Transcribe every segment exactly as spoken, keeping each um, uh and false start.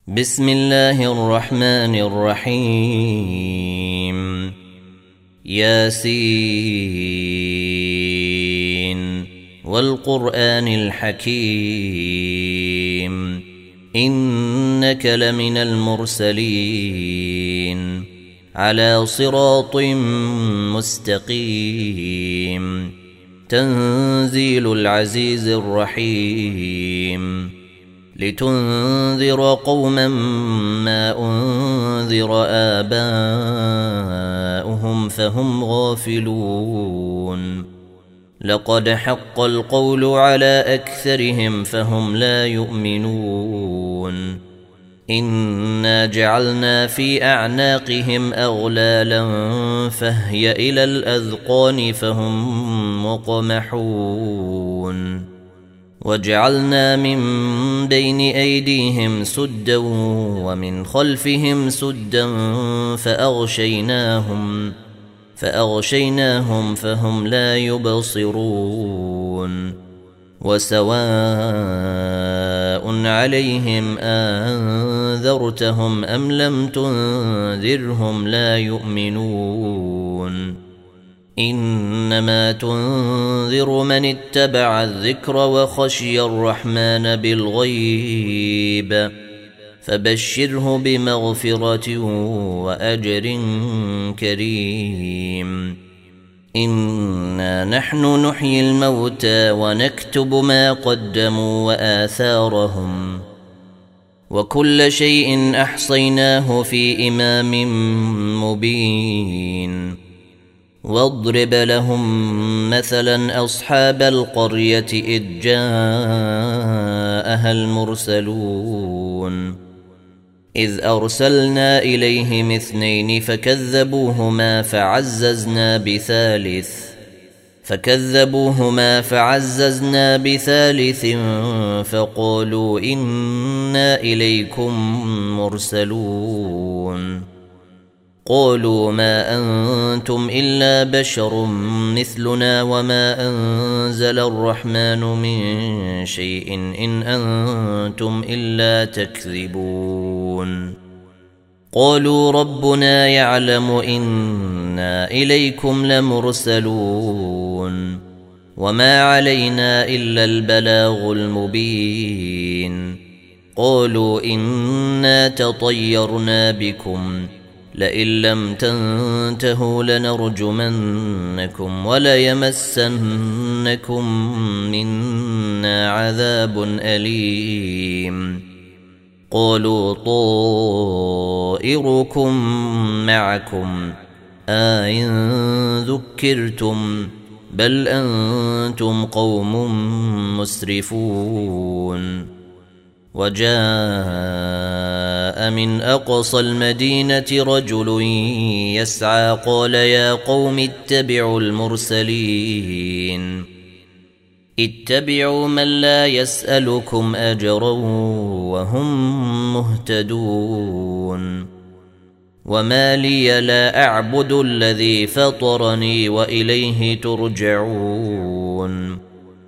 بسم الله الرحمن الرحيم ياسين والقرآن الحكيم إنك لمن المرسلين على صراط مستقيم تنزيل العزيز الرحيم لتنذر قوما ما أنذر آباؤهم فهم غافلون لقد حق القول على أكثرهم فهم لا يؤمنون إنا جعلنا في أعناقهم أغلالا فهي إلى الأذقان فهم مقمحون وجعلنا من بين أيديهم سدا ومن خلفهم سدا فأغشيناهم فأغشيناهم فهم لا يبصرون وسواء عليهم أنذرتهم أم لم تنذرهم لا يؤمنون إنما تنذر من اتبع الذكر وخشي الرحمن بالغيب فبشره بمغفرة وأجر كريم إنا نحن نحيي الموتى ونكتب ما قدموا وآثارهم وكل شيء أحصيناه في إمام مبين واضرب لهم مثلا أصحاب القرية إذ جاءها المرسلون إذ أرسلنا إليهم اثنين فكذبوهما فعززنا بثالث فكذبوهما فعززنا بثالث فقالوا إنا إليكم مرسلون قالوا ما أنتم إلا بشر مثلنا وما أنزل الرحمن من شيء إن أنتم إلا تكذبون قالوا ربنا يعلم إنا إليكم لمرسلون وما علينا إلا البلاغ المبين قالوا إنا تطيرنا بكم لئن لم تنتهوا لنرجمنكم وليمسنكم منا عذاب أليم قالوا طائركم معكم أئن ذكرتم بل أنتم قوم مسرفون وجاء من أقصى المدينة رجل يسعى قال يا قوم اتبعوا المرسلين اتبعوا من لا يسألكم أجرا وهم مهتدون وما لي لا أعبد الذي فطرني وإليه ترجعون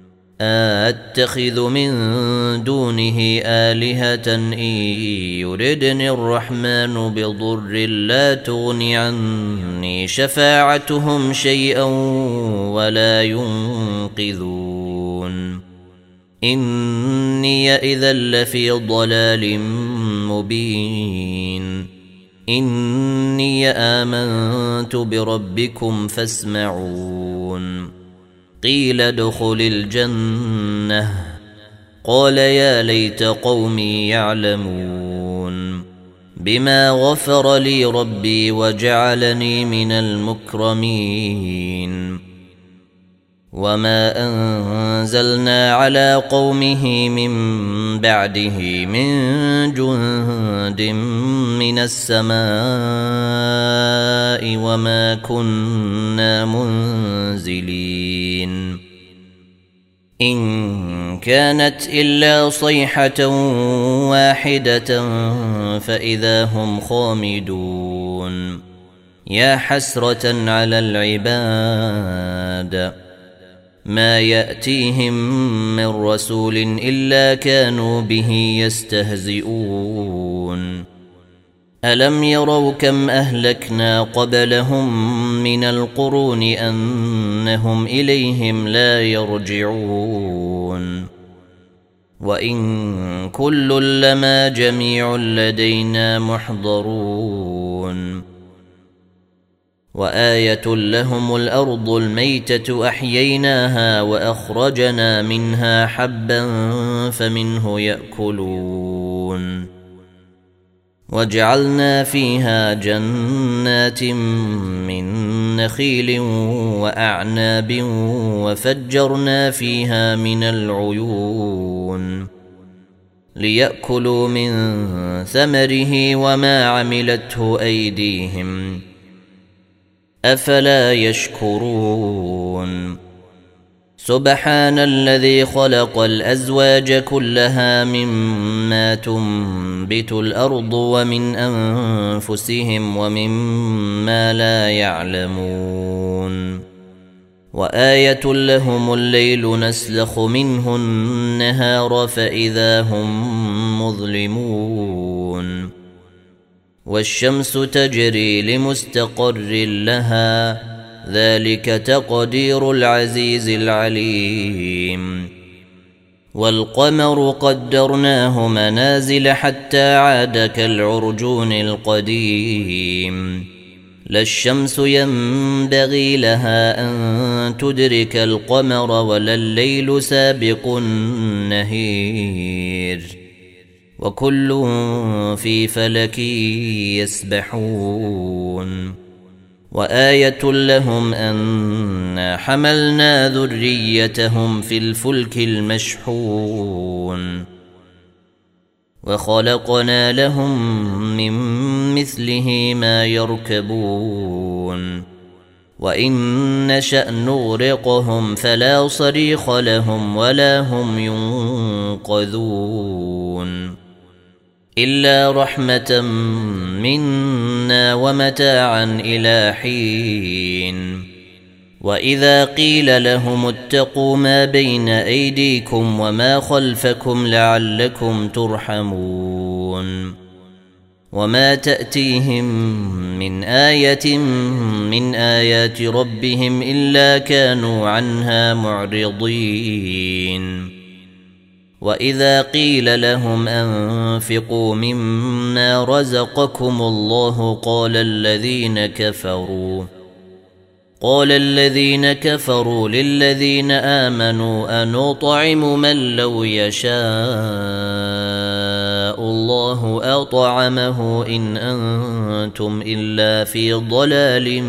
أتخذ من دونه آلهة إن يردني الرحمن بضر لا تغن عني شفاعتهم شيئا ولا ينقذون إني إذا لفي ضلال مبين إني آمنت بربكم فاسمعون قيل ادخل الجنة قال يا ليت قومي يعلمون بما غفر لي ربي وجعلني من المكرمين وما أنزلنا على قومه من بعده من جند من السماء وما كنا منزلين إن كانت إلا صيحة واحدة فإذا هم خامدون يا حسرة على العباد ما يأتيهم من رسول إلا كانوا به يستهزئون ألم يروا كم أهلكنا قبلهم من القرون أنهم إليهم لا يرجعون وإن كل لما جميع لدينا محضرون وآية لهم الأرض الميتة أحييناها وأخرجنا منها حبا فمنه يأكلون وجعلنا فيها جنات من نخيل وأعناب وفجرنا فيها من العيون ليأكلوا من ثمره وما عملته أيديهم أفلا يشكرون سبحان الذي خلق الأزواج كلها مما تنبت الأرض ومن أنفسهم ومما لا يعلمون وآية لهم الليل نسلخ منه النهار فإذا هم مظلمون والشمس تجري لمستقر لها ذلك تقدير العزيز العليم والقمر قدرناه منازل حتى عاد كالعرجون القديم لا الشمس ينبغي لها أن تدرك القمر ولا الليل سابق النهير وكل في فلك يسبحون وآية لهم أنا حملنا ذريتهم في الفلك المشحون وخلقنا لهم من مثله ما يركبون وإن نشأ نغرقهم فلا صريخ لهم ولا هم ينقذون إلا رحمة منا ومتاعا إلى حين وإذا قيل لهم اتقوا ما بين أيديكم وما خلفكم لعلكم ترحمون وما تأتيهم من آية من آيات ربهم إلا كانوا عنها معرضين وإذا قيل لهم أنفقوا مما رزقكم الله قال الذين كفروا قال الذين كفروا للذين آمنوا أنطعم من لو يشاء الله أطعمه إن أنتم إلا في ضلال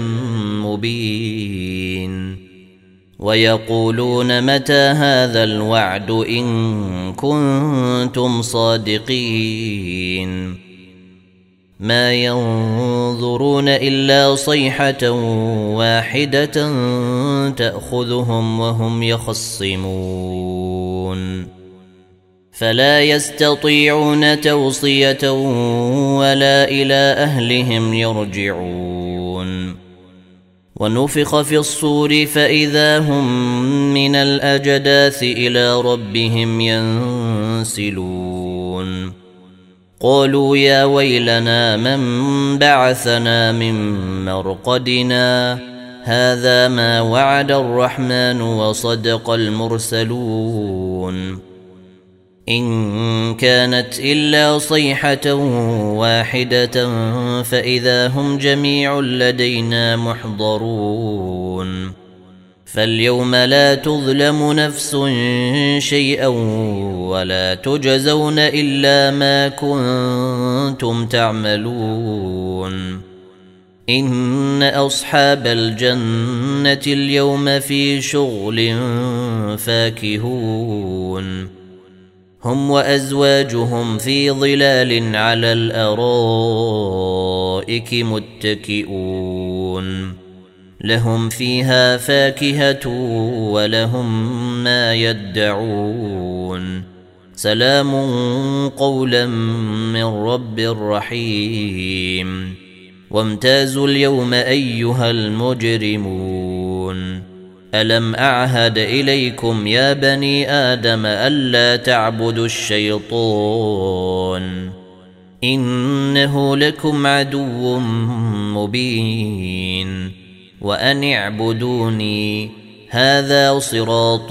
مبين ويقولون متى هذا الوعد إن كنتم صادقين ما ينظرون إلا صيحة واحدة تأخذهم وهم يخصمون فلا يستطيعون توصية ولا إلى أهلهم يرجعون ونفخ في الصور فإذا هم من الأجداث إلى ربهم ينسلون قالوا يا ويلنا من بعثنا من مرقدنا هذا ما وعد الرحمن وصدق المرسلون إن كانت إلا صيحة واحدة فإذا هم جميع لدينا محضرون فاليوم لا تظلم نفس شيئا ولا تجزون إلا ما كنتم تعملون إن أصحاب الجنة اليوم في شغل فاكهون هم وأزواجهم في ظلال على الأرائك متكئون لهم فيها فاكهة ولهم ما يدعون سلام قولا من رب رحيم وامتازوا اليوم أيها المجرمون ألم أعهد إليكم يا بني آدم ألا تعبدوا الشيطان إنه لكم عدو مبين وأن اعبدوني هذا صراط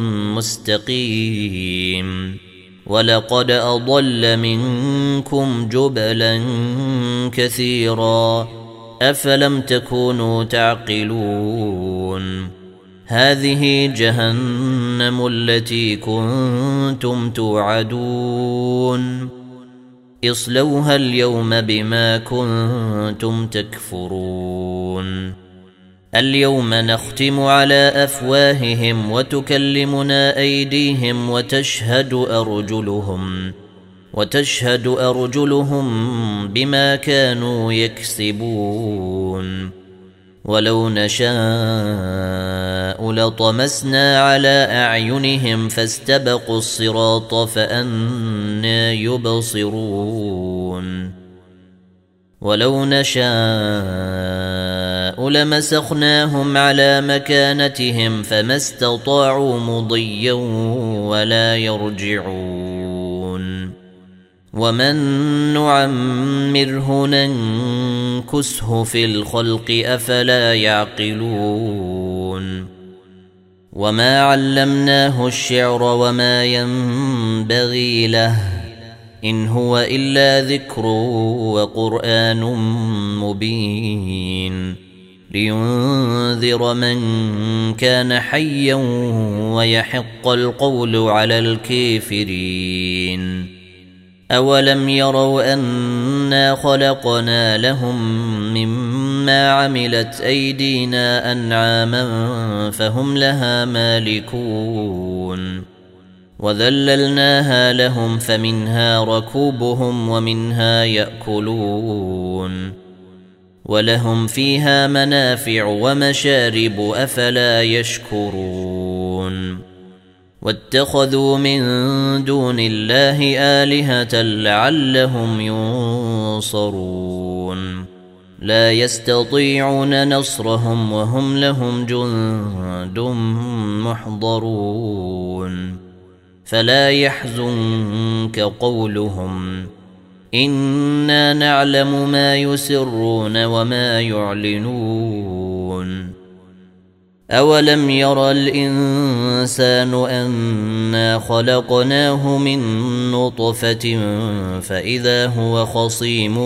مستقيم ولقد أضل منكم جبلا كثيرا أفلم تكونوا تعقلون هذه جهنم التي كنتم توعدون اصلوها اليوم بما كنتم تكفرون اليوم نختم على أفواههم وتكلمنا أيديهم وتشهد أرجلهم وتشهد أرجلهم بما كانوا يكسبون ولو نشاء لطمسنا على أعينهم فاستبقوا الصراط فأنى يبصرون ولو نشاء لمسخناهم على مكانتهم فما استطاعوا مضيا ولا يرجعون ومن نعمره ننكسه في الخلق أفلا يعقلون وما علمناه الشعر وما ينبغي له إن هو إلا ذكر وقرآن مبين لينذر من كان حيا ويحق القول على الكافرين أولم يروا أنا خلقنا لهم مما عملت أيدينا أنعاما فهم لها مالكون وذللناها لهم فمنها ركوبهم ومنها يأكلون ولهم فيها منافع ومشارب أفلا يشكرون واتخذوا من دون الله آلهة لعلهم ينصرون لا يستطيعون نصرهم وهم لهم جند محضرون فلا يحزنك قولهم إنا نعلم ما يسرون وما يعلنون أولم يرى الإنسان أنا خلقناه من نطفة فإذا هو خصيم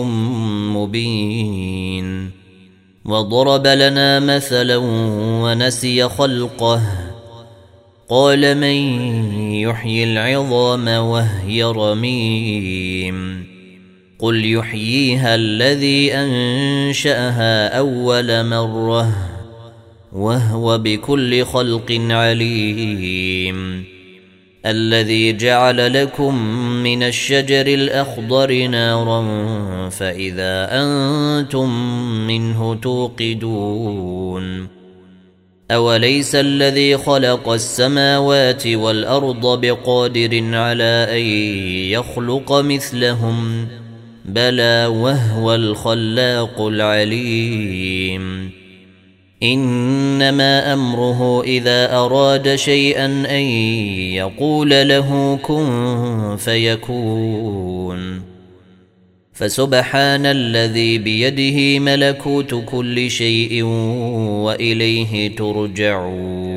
مبين وضرب لنا مثلا ونسي خلقه قال من يحيي العظام وهي رميم قل يحييها الذي أنشأها أول مرة وهو بكل خلق عليم الذي جعل لكم من الشجر الأخضر نارا فإذا أنتم منه توقدون أوليس الذي خلق السماوات والأرض بقادر على أن يخلق مثلهم بلى وهو الخلاق العليم إنما أمره إذا أراد شيئا أن يقول له كن فيكون فسبحان الذي بيده ملكوت كل شيء وإليه ترجعون